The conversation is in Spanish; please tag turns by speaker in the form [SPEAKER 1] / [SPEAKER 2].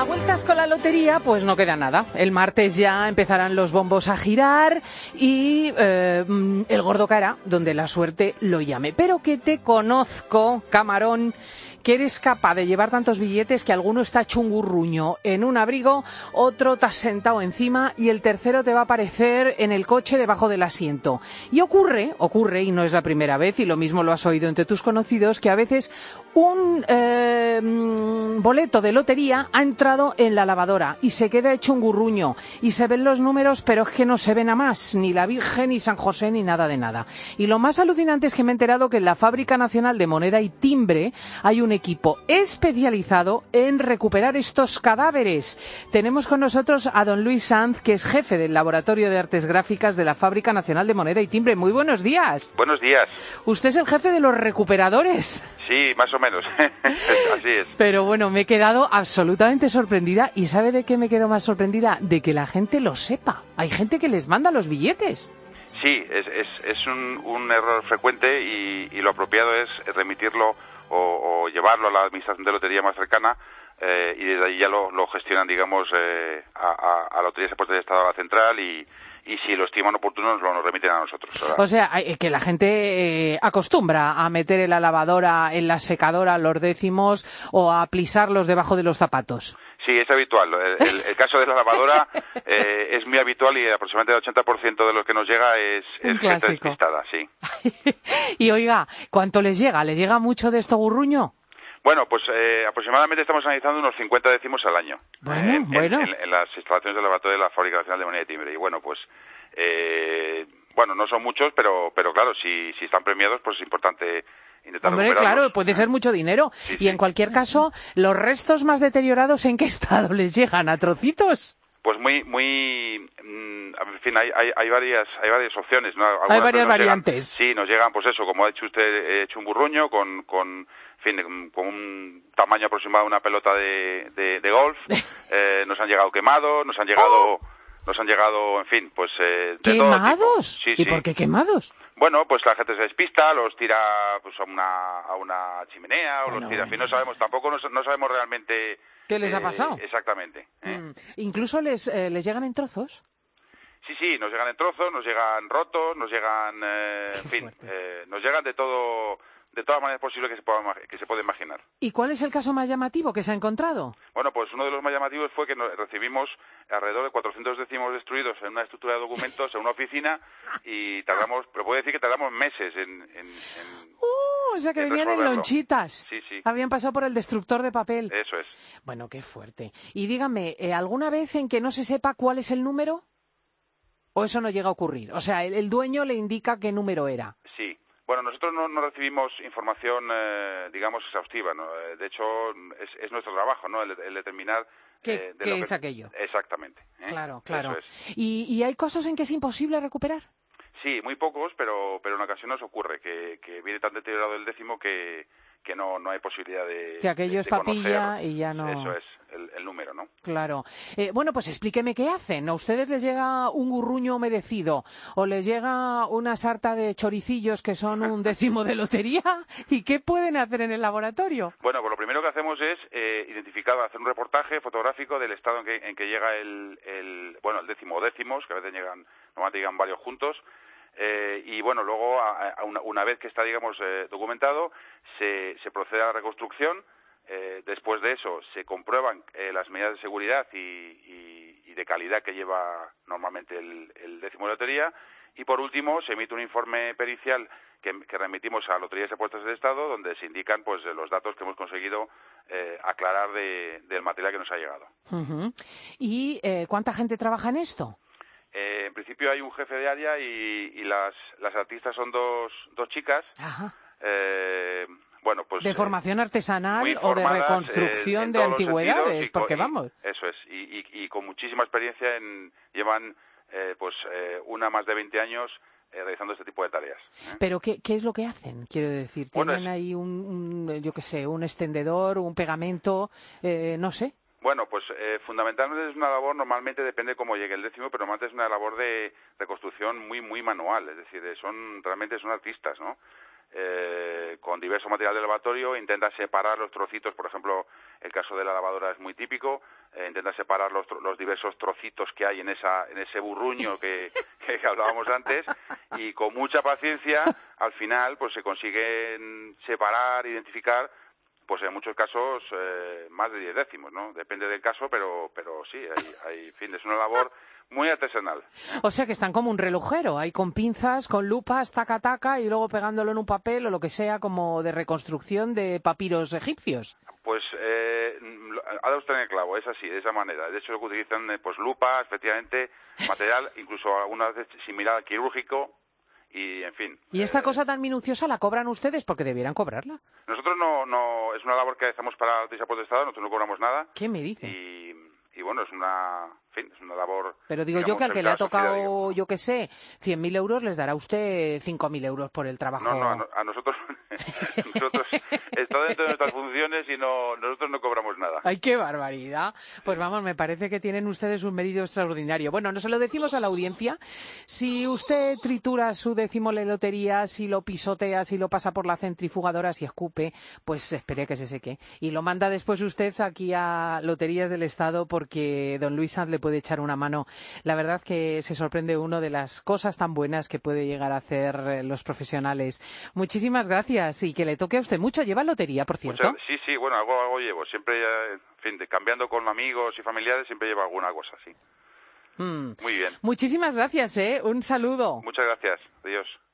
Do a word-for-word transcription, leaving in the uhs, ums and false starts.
[SPEAKER 1] vueltas con la lotería, pues no queda nada. El martes ya empezarán los bombos a girar y eh, el gordo caerá donde la suerte lo llame. Pero que te conozco, camarón, que eres capaz de llevar tantos billetes que alguno está chungurruño en un abrigo, otro te has sentado encima y el tercero te va a aparecer en el coche debajo del asiento. Y ocurre, ocurre, y no es la primera vez, y lo mismo lo has oído entre tus conocidos, que a veces un eh, boleto de lotería ha entrado en la lavadora y se queda hecho un gurruño y se ven los números, pero es que no se ven a más, ni la Virgen, ni San José, ni nada de nada. Y lo más alucinante es que me he enterado que en la Fábrica Nacional de Moneda y Timbre hay un equipo especializado en recuperar estos cadáveres. Tenemos con nosotros a don Luis Sanz, que es jefe del Laboratorio de Artes Gráficas de la Fábrica Nacional de Moneda y Timbre. Muy buenos días.
[SPEAKER 2] Buenos días.
[SPEAKER 1] ¿Usted es el jefe de los recuperadores?
[SPEAKER 2] Sí, más o menos. Así es.
[SPEAKER 1] Pero bueno, me he quedado absolutamente sorprendida. ¿Y sabe de qué me quedo más sorprendida? De que la gente lo sepa. Hay gente que les manda los billetes.
[SPEAKER 2] Sí, es, es, es un, un error frecuente y, y lo apropiado es remitirlo o, o llevarlo a la administración de lotería más cercana eh, y desde ahí ya lo, lo gestionan, digamos, eh, a, a, a Loterías y Apuestas del Estado, a la central y, y si lo estiman oportuno nos lo nos remiten a nosotros. ¿Verdad?
[SPEAKER 1] O sea, que la gente eh, acostumbra a meter en la lavadora, en la secadora, los décimos o a plisarlos debajo de los zapatos.
[SPEAKER 2] Sí, es habitual. El, el, el caso de la lavadora eh, es muy habitual y aproximadamente el ochenta por ciento de lo que nos llega es, es gente despistada, sí.
[SPEAKER 1] Y oiga, ¿cuánto les llega? ¿Les llega mucho de esto gurruño?
[SPEAKER 2] Bueno, pues eh, aproximadamente estamos analizando unos cincuenta décimos al año.
[SPEAKER 1] Bueno,
[SPEAKER 2] en,
[SPEAKER 1] bueno.
[SPEAKER 2] En, en, en las instalaciones del laboratorio de la Fábrica Nacional de Moneda y Timbre. Y bueno, pues... Eh, bueno, no son muchos, pero pero claro, si, si están premiados, pues es importante...
[SPEAKER 1] Hombre, claro, puede ser mucho dinero.
[SPEAKER 2] Sí,
[SPEAKER 1] y
[SPEAKER 2] sí.
[SPEAKER 1] En cualquier caso, ¿los restos más deteriorados en qué estado les llegan? ¿A trocitos?
[SPEAKER 2] Pues muy, muy, en fin, hay, hay, hay varias, hay varias opciones, ¿no? Algunas
[SPEAKER 1] hay varias variantes.
[SPEAKER 2] Llegan, sí, nos llegan, pues eso, como ha dicho usted, hecho un burruño con, con, en fin, con un tamaño aproximado de una pelota de, de, de golf. eh, nos han llegado quemados, nos han llegado, oh. nos han llegado, en fin, pues eh, de
[SPEAKER 1] ¿Quemados?
[SPEAKER 2] Todo tipo. Sí,
[SPEAKER 1] ¿Y
[SPEAKER 2] sí.
[SPEAKER 1] por qué quemados?
[SPEAKER 2] Bueno, pues la gente se despista, los tira pues a una, a una chimenea o bueno, los tira, en fin, no sabemos, tampoco no, no sabemos realmente...
[SPEAKER 1] ¿Qué les
[SPEAKER 2] eh,
[SPEAKER 1] ha pasado?
[SPEAKER 2] Exactamente. ¿eh?
[SPEAKER 1] Mm. ¿Incluso les, eh, les llegan en trozos?
[SPEAKER 2] Sí, sí, nos llegan en trozos, nos llegan rotos, nos llegan, eh, en fin, eh, nos llegan de todo, de todas maneras posibles que se pueda, que se puede imaginar.
[SPEAKER 1] ¿Y cuál es el caso más llamativo que se ha encontrado?
[SPEAKER 2] Bueno, pues uno de los más llamativos fue que nos recibimos alrededor de cuatrocientos décimos destruidos en una estructura de documentos, en una oficina, y tardamos, pero puedo decir que tardamos meses en... en, en
[SPEAKER 1] ¡Uh! O sea, que
[SPEAKER 2] en
[SPEAKER 1] venían
[SPEAKER 2] resolverlo.
[SPEAKER 1] en lonchitas.
[SPEAKER 2] Sí, sí.
[SPEAKER 1] Habían pasado por el destructor de papel.
[SPEAKER 2] Eso es.
[SPEAKER 1] Bueno, qué fuerte. Y dígame, ¿eh, ¿alguna vez en que no se sepa cuál es el número? ¿O eso no llega a ocurrir? O sea, el, el dueño le indica qué número era.
[SPEAKER 2] Sí. Bueno, nosotros no, no recibimos información, eh, digamos, exhaustiva, ¿no? De hecho, es, es nuestro trabajo, ¿no? El, el determinar...
[SPEAKER 1] ¿Qué,
[SPEAKER 2] eh, de
[SPEAKER 1] ¿qué
[SPEAKER 2] lo
[SPEAKER 1] es
[SPEAKER 2] que...
[SPEAKER 1] aquello?
[SPEAKER 2] Exactamente. ¿eh?
[SPEAKER 1] Claro, claro.
[SPEAKER 2] Eso es.
[SPEAKER 1] ¿Y, ¿Y hay casos en que es imposible recuperar?
[SPEAKER 2] Sí, muy pocos, pero pero en ocasiones ocurre que, que viene tan deteriorado el décimo que, que no, no hay posibilidad de
[SPEAKER 1] Que aquello
[SPEAKER 2] de,
[SPEAKER 1] es
[SPEAKER 2] de
[SPEAKER 1] papilla
[SPEAKER 2] conocer,
[SPEAKER 1] y ya no...
[SPEAKER 2] Eso es, el, el número, ¿no?
[SPEAKER 1] Claro. Eh, bueno, pues explíqueme qué hacen. ¿A ustedes les llega un gurruño humedecido o les llega una sarta de choricillos que son un décimo de lotería? ¿Y qué pueden hacer en el laboratorio?
[SPEAKER 2] Bueno, pues lo primero que hacemos es eh, identificar, hacer un reportaje fotográfico del estado en que, en que llega el, el, bueno, el décimo o décimos, que a veces llegan, normalmente llegan varios juntos. Eh, y bueno, luego a, a una, una vez que está, digamos, eh, documentado, se, se procede a la reconstrucción. Eh, después de eso se comprueban eh, las medidas de seguridad y, y, y de calidad que lleva normalmente el, el décimo de lotería. Y por último se emite un informe pericial que, que remitimos a Loterías y Apuestas del Estado, donde se indican pues los datos que hemos conseguido eh, aclarar de, del material que nos ha llegado.
[SPEAKER 1] Uh-huh. ¿Y eh, cuánta gente trabaja en esto?
[SPEAKER 2] Eh, en principio hay un jefe de área y, y las, las artistas son dos, dos chicas.
[SPEAKER 1] Ajá.
[SPEAKER 2] Eh, bueno, pues,
[SPEAKER 1] ¿De formación artesanal
[SPEAKER 2] eh,
[SPEAKER 1] o de reconstrucción
[SPEAKER 2] eh,
[SPEAKER 1] de antigüedades?
[SPEAKER 2] Y,
[SPEAKER 1] porque
[SPEAKER 2] y,
[SPEAKER 1] vamos.
[SPEAKER 2] Eso es, y, y, y con muchísima experiencia en, llevan eh, pues eh, una más de veinte años eh, realizando este tipo de tareas. ¿eh?
[SPEAKER 1] ¿Pero qué, qué es lo que hacen? Quiero decir, ¿tienen
[SPEAKER 2] bueno, es...
[SPEAKER 1] ahí un, un, yo qué sé, un extendedor, un pegamento, eh, no sé?
[SPEAKER 2] Bueno, pues eh, fundamentalmente es una labor, normalmente depende cómo llegue el décimo, pero normalmente es una labor de reconstrucción muy, muy manual, es decir, son realmente son artistas, ¿no? Eh, con diverso material de laboratorio, intentan separar los trocitos, por ejemplo, el caso de la lavadora es muy típico, eh, intentar separar los, los diversos trocitos que hay en esa en ese burruño que, que hablábamos antes, y con mucha paciencia al final pues se consiguen separar, identificar, pues en muchos casos eh, más de diez décimos, ¿no? Depende del caso, pero pero sí, hay, hay en fin, es una labor muy artesanal.
[SPEAKER 1] O sea que están como un relojero, ahí con pinzas, con lupas, taca taca, y luego pegándolo en un papel o lo que sea, como de reconstrucción de papiros egipcios.
[SPEAKER 2] Pues eh, ha dado usted en el clavo, es así, de esa manera. De hecho, lo que utilizan eh, pues lupas, efectivamente, material, incluso algunas veces similar al quirúrgico, y en fin.
[SPEAKER 1] ¿Y esta
[SPEAKER 2] eh,
[SPEAKER 1] cosa tan minuciosa la cobran ustedes? Porque debieran cobrarla.
[SPEAKER 2] Nosotros no, no, es una labor que hacemos para el Tesapo de Estado, nosotros no cobramos nada.
[SPEAKER 1] ¿Qué me dice?
[SPEAKER 2] Y, y bueno, es una, en fin, es una labor...
[SPEAKER 1] Pero digo
[SPEAKER 2] digamos,
[SPEAKER 1] yo que al que le ha
[SPEAKER 2] cercana a la sociedad,
[SPEAKER 1] tocado,
[SPEAKER 2] digamos, ¿no?
[SPEAKER 1] yo qué sé, cien mil euros, les dará usted cinco mil euros por el trabajo.
[SPEAKER 2] No, no, a, no- a nosotros, nosotros está dentro de nuestras funciones y no, nosotros no cobramos nada.
[SPEAKER 1] ¡Ay, qué barbaridad! Pues vamos, me parece que tienen ustedes un mérito extraordinario. Bueno, no se lo decimos a la audiencia. Si usted tritura su décimo de lotería, si lo pisotea, si lo pasa por la centrifugadora, si escupe, pues espere que se seque. Y lo manda después usted aquí a Loterías del Estado, porque don Luis Sanz le puede echar una mano. La verdad que se sorprende uno de las cosas tan buenas que puede llegar a hacer eh, los profesionales. Muchísimas gracias, y que le toque a usted mucho. ¿Lleva lotería, por cierto?
[SPEAKER 2] Muchas- sí, sí, bueno, algo, algo llevo. Siempre, eh, en fin, de- cambiando con amigos y familiares, siempre llevo alguna cosa así.
[SPEAKER 1] Mm.
[SPEAKER 2] Muy bien.
[SPEAKER 1] Muchísimas gracias, ¿eh? Un saludo.
[SPEAKER 2] Muchas gracias. Adiós.